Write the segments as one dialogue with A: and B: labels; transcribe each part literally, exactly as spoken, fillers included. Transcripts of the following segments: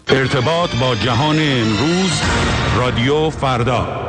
A: ارتباط با جهان امروز، رادیو فردا.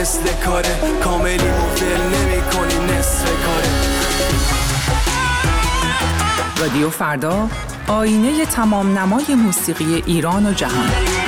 B: مثل کاره کاملی موفل نمی کنی نصف کاره.
C: رادیو فردا، آینه تمام نمای موسیقی ایران و جهان.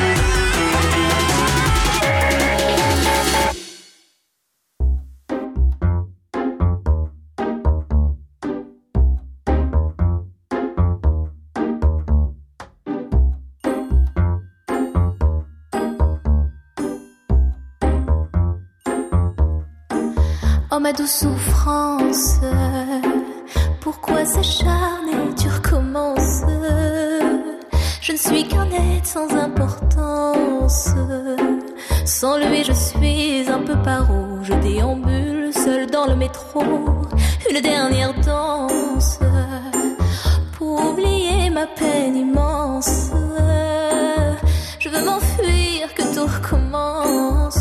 D: Oh ma douce souffrance, pourquoi s'acharner, tu recommences. Je ne suis qu'un être sans importance. Sans lui je suis un peu paro. Je déambule seul dans le métro. Une dernière danse pour oublier ma peine immense. Je veux m'enfuir, que tout recommence.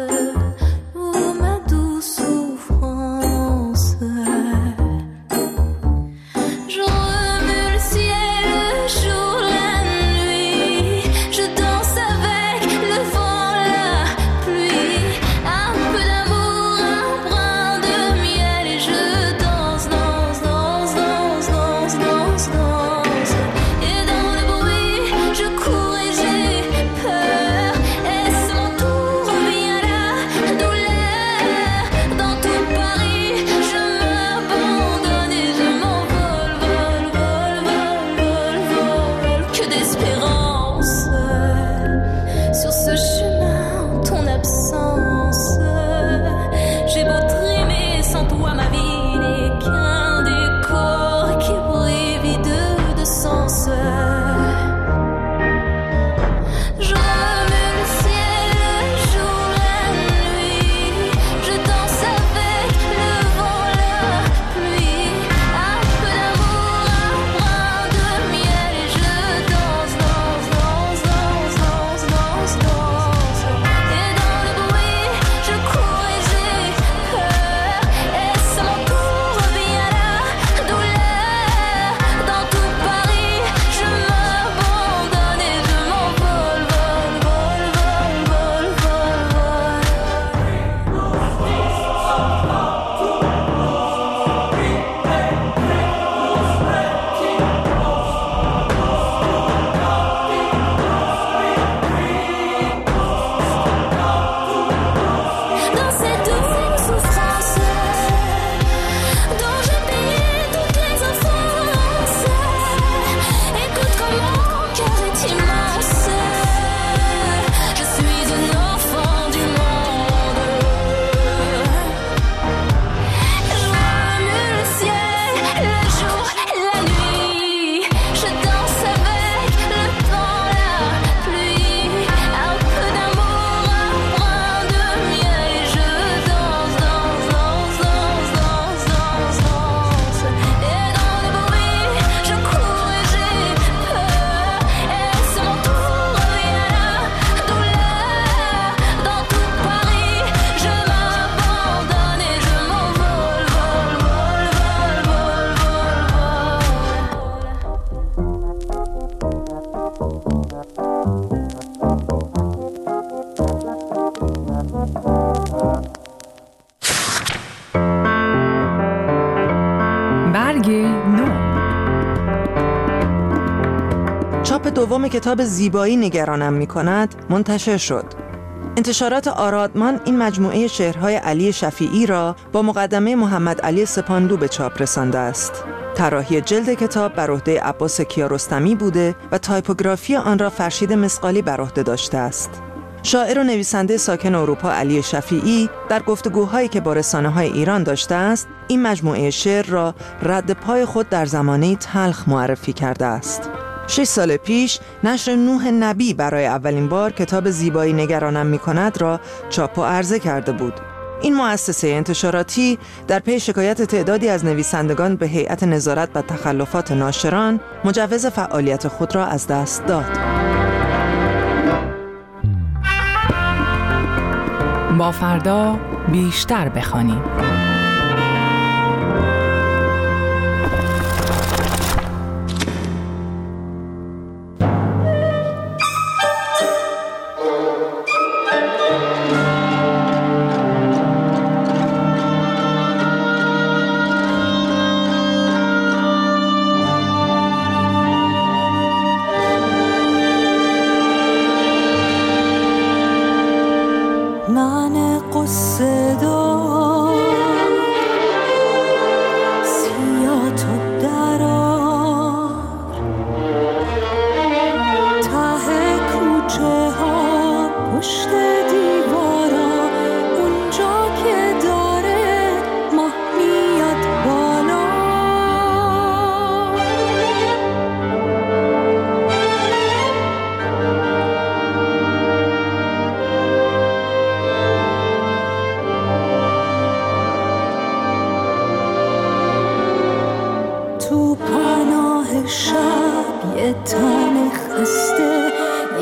E: چاپ دوم کتاب زیبایی نگرانم می‌کند منتشر شد. انتشارات آرادمان این مجموعه شعرهای علی شفیعی را با مقدمه محمد علی سپاندو به چاپ رسانده است. طراحی جلد کتاب بر عهده عباس کیارستمی بوده و تایپوگرافی آن را فرشید مسقالی بر عهده داشته است. شاعر و نویسنده ساکن اروپا علی شفیعی در گفتگوهایی که با رسانه‌های ایران داشته است، این مجموعه شعر را رد پای خود در زمانه تلخ معرفی کرده است. شش سال پیش نشر نوح نبی برای اولین بار کتاب زیبایی نگرانم می‌کند را چاپ و عرضه کرده بود. این مؤسسه انتشاراتی در پی شکایت تعدادی از نویسندگان به هیئت نظارت و تخلفات ناشران مجوز فعالیت خود را از دست داد.
C: با فردا بیشتر بخوانیم.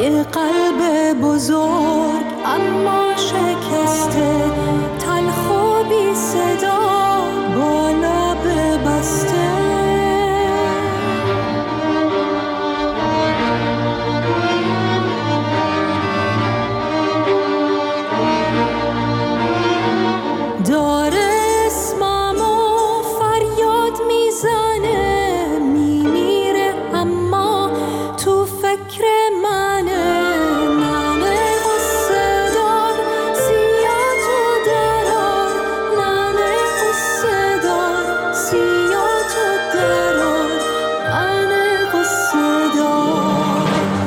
F: یه قلب بزرگ اما شکسته، تلخ و بی صدا با لب بسته. داره اسممو فریاد میزنه، میمیره اما تو فکر منه. ننه قصه دار سیاه تو درار، ننه قصه دار سیاه تو درار، ننه قصه دار.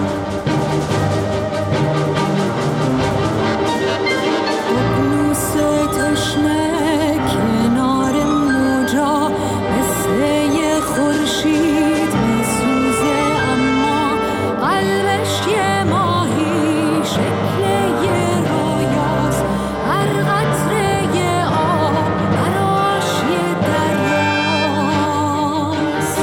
F: ققنوس تشنه کنار موجا مثل یه خورشید میسوزه، اما قلبش یه ماهی شکل یه رویاست. هر قطره یه آب براش یه دریاست.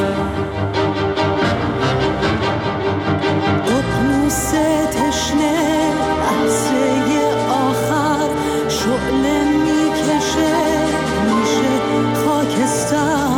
F: ققنوس تشنه لحظه آخر شعله میکشه میشه خاکستر.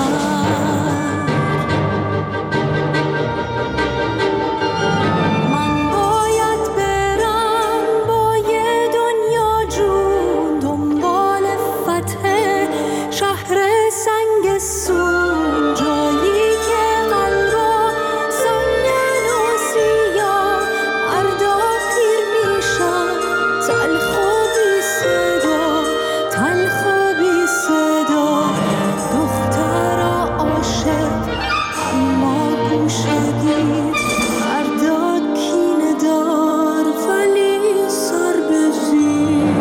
F: من باید برم با یه دنیا جون دنبال فتح شهر سنگستون، جایی که قلبا سنگن و سیاه مردا پیر میشن، تلخ و بی صدا، تلخ و بی صدا. دخترا عاشق اما گوشگیر، مردا کینه دار ولی سر به زیر.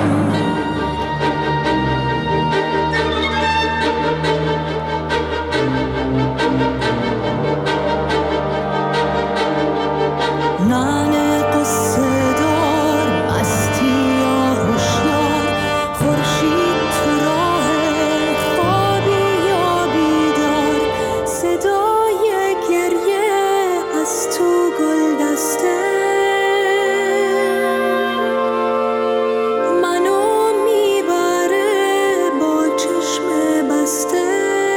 F: ننه قصه دار مستی یا هوشیار، خورشید تو راه خوابی یا بیدار، صدای گریه از تو گلدسته منو میبره با چشم بسته.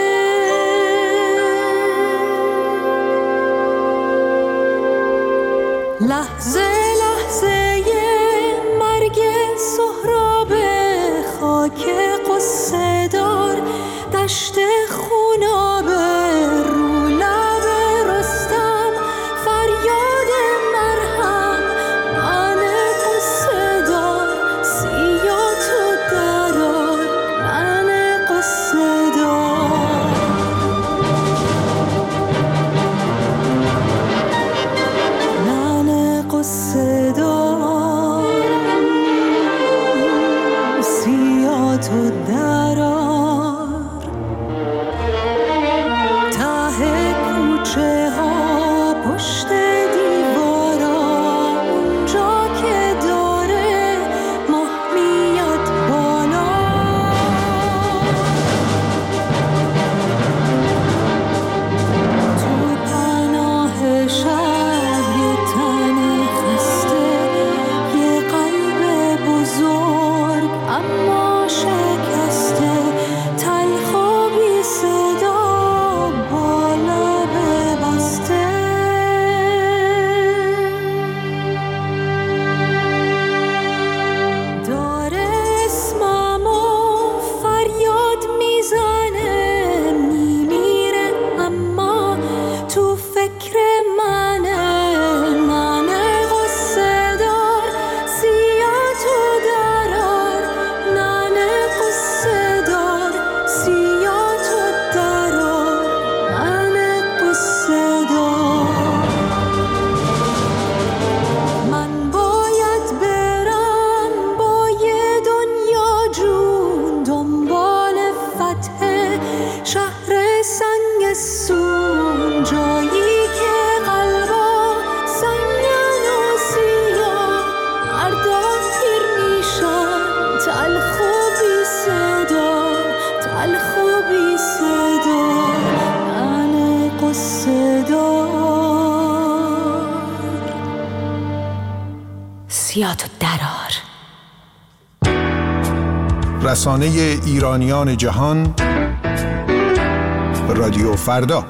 F: لحظه لحظه مرگ سهراب خاک قصه دار، دشت خونابه رو لب رستم فریاد مرهم. ننه قصه دار سیاه تو درار، ننه قصه دار. ننه قصه دار
G: سیاتو درار.
H: رسانه ایرانیان جهان، رادیو فردا.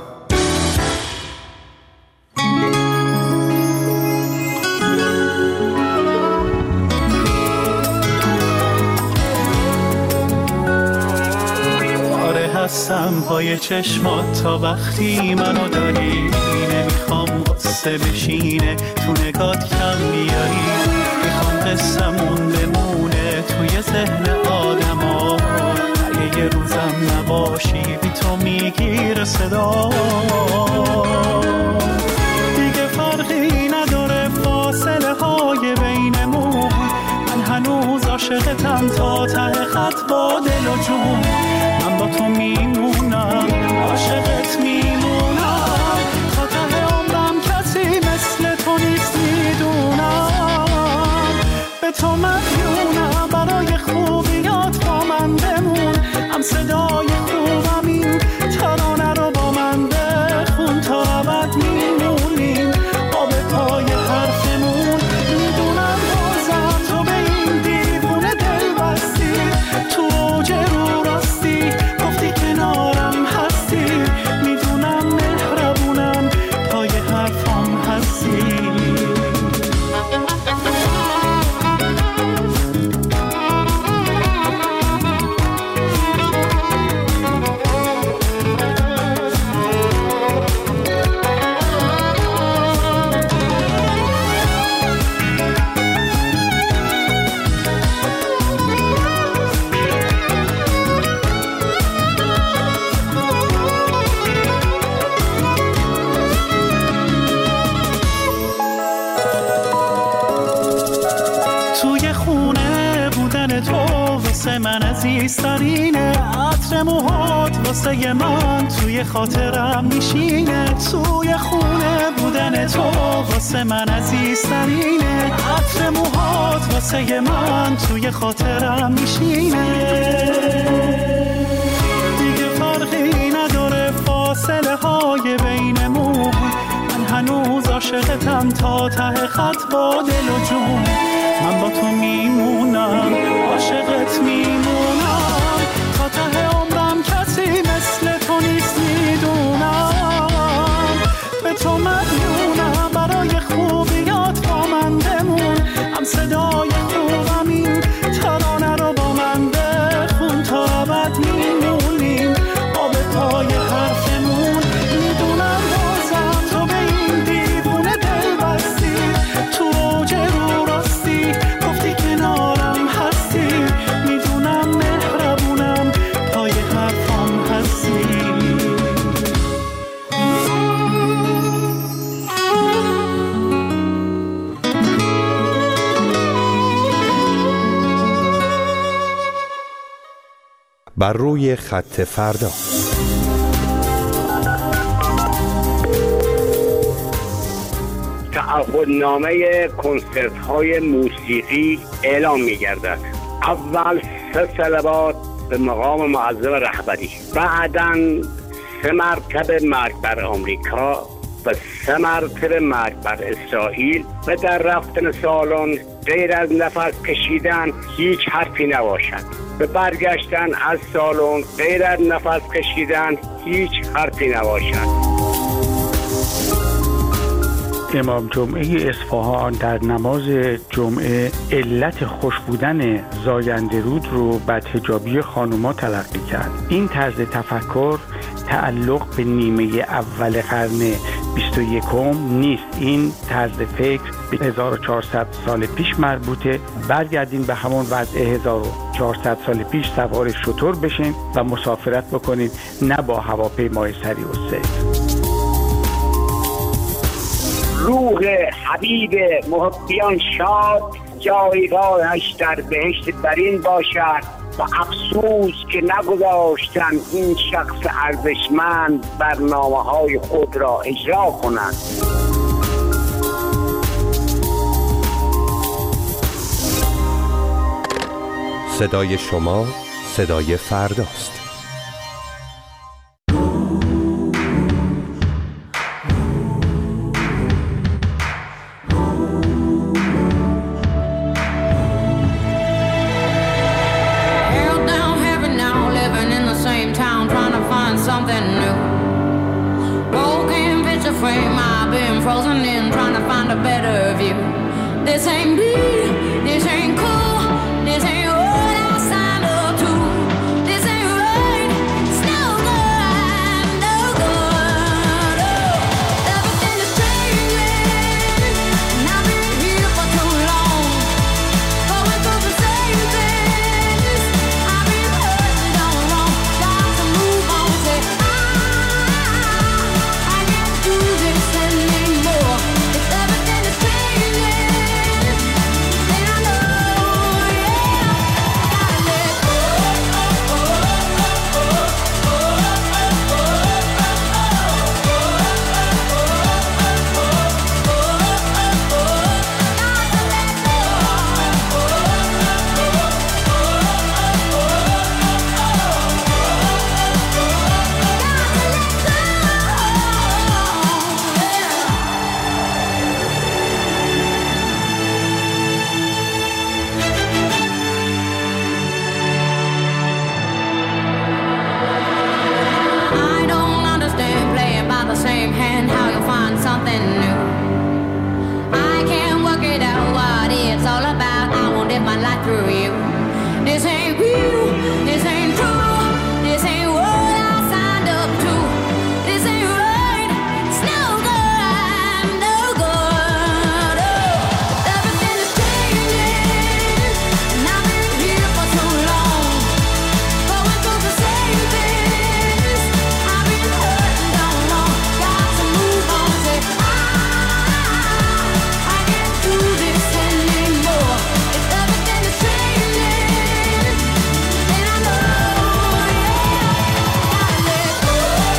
I: هستم پای چشمات تا وقتی منو داری، نمیخوام قصه بشینه تو نگات کم بیاری، میخوام قصمون بمونه توی ذهن آدم ها، اگه یه روزم نباشی بی تو میگیره صدا، دیگه فرقی نداره فاصله های بینمون، من هنوز عاشقتم تا ته خط با دل و جون، من با تو میمونم عاشقت میمونم تا ته عمرم، کسی مثل تو نیست میدونم، به تو مدیونم برای خوبیات با من بمون، هم صدای خوبم این ترانه رو با من بخون تا ابد میمونیم آب پای حرفمون، میدونم بازم تو به این دیوونه دل بستی، تو اوج رو راستی گفتی کنارم هستی، میدونم مهربونم پای حرفام هستی. من عزیزترینه، عطر موهات واسه من توی خاطرم میشینه، توی خونه بودن تو واسه من عزیزترینه، عطر موهات واسه من توی خاطرم میشینه، دیگه فرقی نداره فاصله های بینمون، من هنوز عاشقتم تا ته خط با دل و جون، من با تو میمونم عاشقت میمونم تا ته عمرم، کسی مثل تو نیست میدونم، به تو مدیونم برای خوبیات با من بمون، هم صدای خوبم این ترانه رو با من بخون تا ابد میمونیم آب پای حرفمون، میدونم بازم تو به این دیوونه دل بستی، تو اوج رو راستی گفتی کنارم هستی، میدونم مهربونم پای حرفام هستی.
J: بر روی خط فردا.
K: تعهدنامه کنسرت های موسیقی اعلام می گردد. اول سه صلوات به مقام معظم رهبری، بعداً سه مرتبه مرگ بر آمریکا و سه مرتبه مرگ بر اسرائیل، و در رفتن سالن غیر از نفس کشیدن هیچ حرفی نباشد، به برگشتن از سالن غیر از نفس کشیدن هیچ حرفی نباشد.
L: امام جمعه اصفهان در نماز جمعه علت خوش بودن زاینده رود رو بدحجابی خانوما تلقی کرد. این طرز تفکر تعلق به نیمه اول قرن بیست و یکم نیست، این طرز فکر به هزار و چهارصد سال پیش مربوطه. برگردین به همون وضع هزار و چهارصد سال پیش، سوار شتر بشین و مسافرت بکنین، نه با هواپیمای سریع السیر.
K: روح حبیب محبیان شاد، جایگاهش در بهشت برین باشد، و افسوس که نگذاشتن این شخص ارزشمند برنامه‌های خود را اجرا کنند.
J: صدای شما صدای فرداست.
F: through you. This ain't real, this ain't true, this ain't what I signed up to. This ain't right, it's no good, I'm no good. Oh, everything is changing, and I've been here for so long, going through the same things. I've been hurting down long, got to move on. Say I, I can't do this anymore. If everything is changing, then I know, yeah, gotta let go.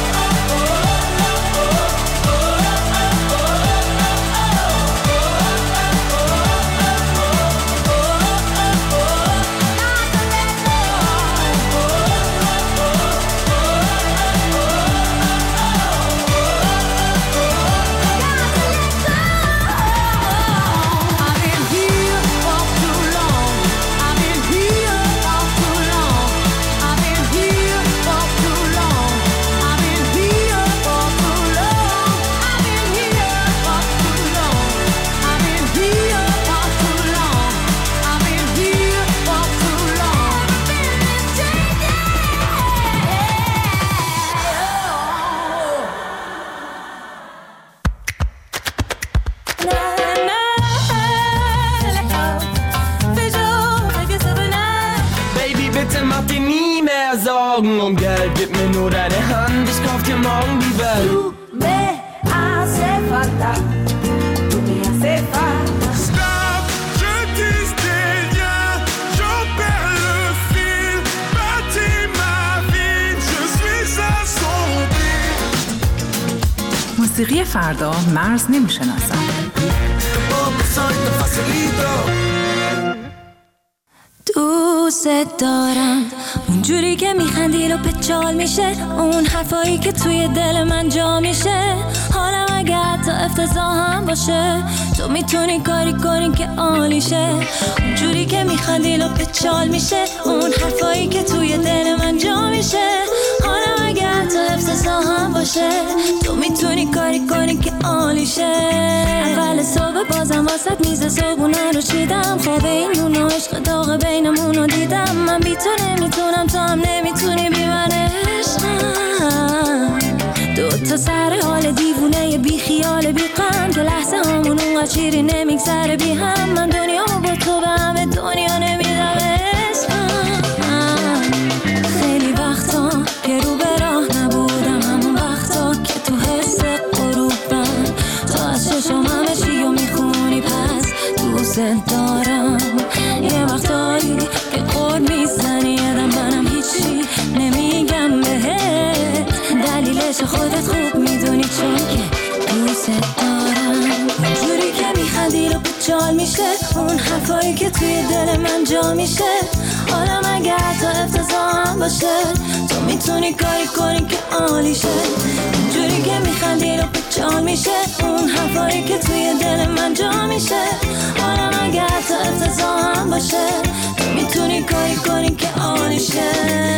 F: I've been here for too long. I've been here for too long. I've been here for too long. I've been here for too long. I've been here for too long. I've been here for too long. I've been here for too long. Everything is
B: Baby, bitte mach dir nie mehr Sorgen um Geld. Gib mir nur deine Hand, ich kauf dir morgen die Welt.
F: Tu me hace falta, tu me hace falta.
I: Stop, je tisse des liens, j'en perds le fil. Bâtis ma vie, je suis assombri.
C: موسیقی فردا مرز نمیشناسد.
B: Poco soy tan facilito.
F: دوست دارم اونجوری که میخندی رو پچال میشه، اون حرفایی که توی دل من جا میشه. حالم اگه حتی افتضاح هم باشه، تو میتونی کاری کنی که عالیشه. اونجوری که میخندی رو پچال میشه، اون حرفایی که توی دل من جا میشه. حالم اگه حتی افتضاح هم باشه، تو میتونی کاری کنی که عالیشه. اول صبح بازم واسد میز صبحونه رو چیدم، خواب این نون و عشق داغ بینمون رو دیدم. من بی تو نمیتونم، تو هم نمیتونی بی من عشقم. دو تا سر حال دیوونه بی خیال بی غم، که لحظه همون اونقدر شیری نمیگذره بی هم. من دنیامو با تو به همه دنیا نمیدم عشقم. خیلی وقتا که رو به راه نبودم، همون وقتا که تو حس غروبم، تو از چشم همه چی رو میخونی، پس دوست دارم. یه وقتایی که قول میزنی یادم منم هیچی نمیگم بهت، دلیلش خودت خوب میدونی چون که دوست دارم. اونجوری که میخندی رو پچال میشه، اون حرفایی که توی دل من جا میشه. حالم اگه حتی افتضاح هم باشه، تو میتونی کاری کنی که عالیشه. اونجوری که میخندی رو پچال میشه، اون حرفایی که توی دل من جا میشه. حالم اگه حتی افتضاح هم باشه، تو میتونی کاری کنی که عالیشه.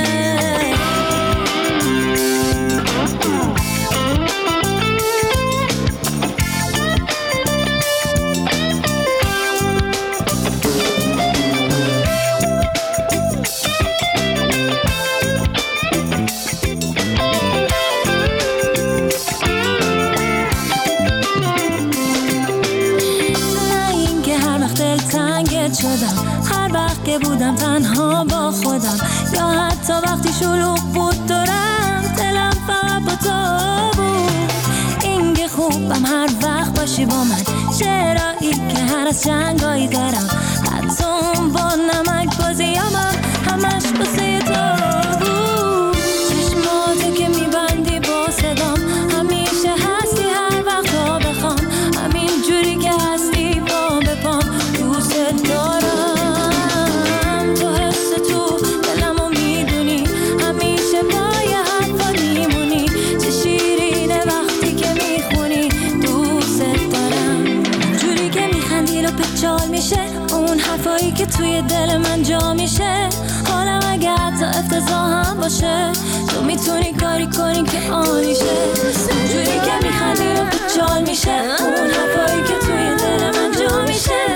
F: شدم هر وقت که بودم تنها با خودم، یا حتی وقتی شلوغ بود دورم، دلم فقط با تو بود. این که خوبم هر وقت باشی با من، چرایی که هر از جنگایی دارم، حتی اون با نمک بازیامم همش بسه تو بود. چشماتو که میبندی با صدام، همیشه هستی هر وقت ها بخوام، همین جوری که هستی با بپام. دوست دارم تو حس تو دلمو میدونی، همیشه پای حرفا میمونی، چه شیرینه وقتی که میخونی. دوست دارم جوری که میخندی رو پچال میشه، اون حرفایی که توی دل من جا میشه. حالم اگه حتی افتضاح هم باشه، تو میتونی کاری کنی که عالیشه. جوری که میخندی رو پچال میشه، اون حرفایی که توی دل من جا میشه.